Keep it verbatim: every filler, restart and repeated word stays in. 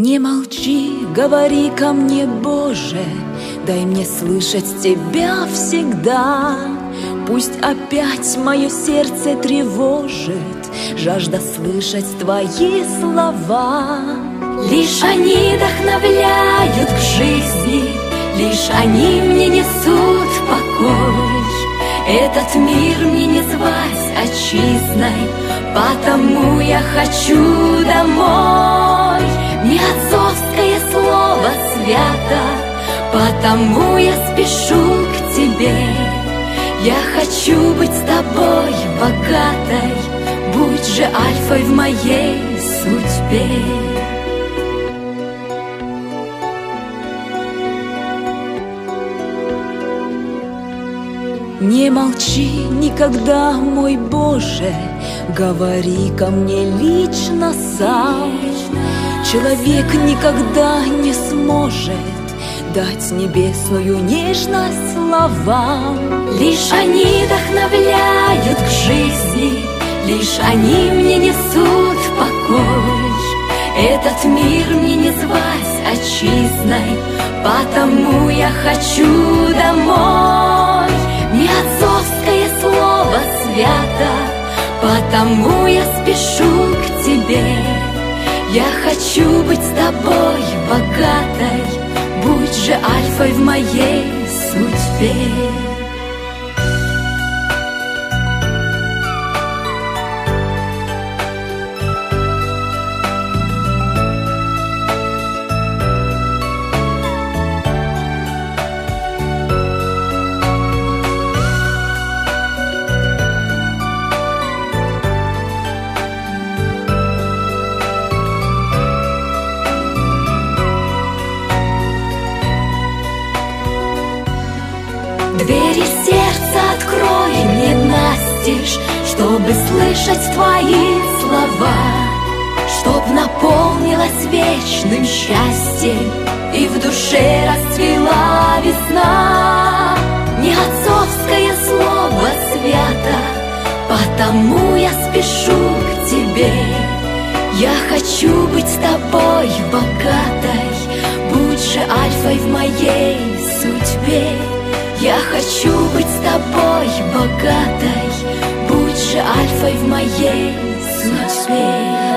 Не молчи, говори ко мне, Боже, дай мне слышать Тебя всегда. Пусть опять мое сердце тревожит жажда слышать Твои слова. Лишь они вдохновляют к жизни, лишь они мне несут покой. Этот мир мне не звать отчизной, потому я хочу домой. Не отцовское слово свято, потому я спешу к Тебе. Я хочу быть с Тобой богатой, будь же альфой в моей судьбе. Не молчи никогда, мой Боже, говори ко мне лично сам. Человек никогда не сможет дать небесную нежность словам. Лишь они вдохновляют к жизни, лишь они мне несут покой. Этот мир мне не звать отчизной, потому я хочу домой. Не отцовское слово свято, потому я спешу к Тебе. Я хочу быть с Тобой богатой, будь же альфой в моей судьбе. Двери сердца открой мне настежь, чтобы слышать Твои слова, чтоб наполнилась вечным счастьем и в душе расцвела весна. Не отцовское слово свято, потому я спешу к Тебе. Я хочу быть с Тобой богатой, будь же альфой в моей судьбе. Я хочу быть с Тобой богатой, будь же альфой в моей судьбе.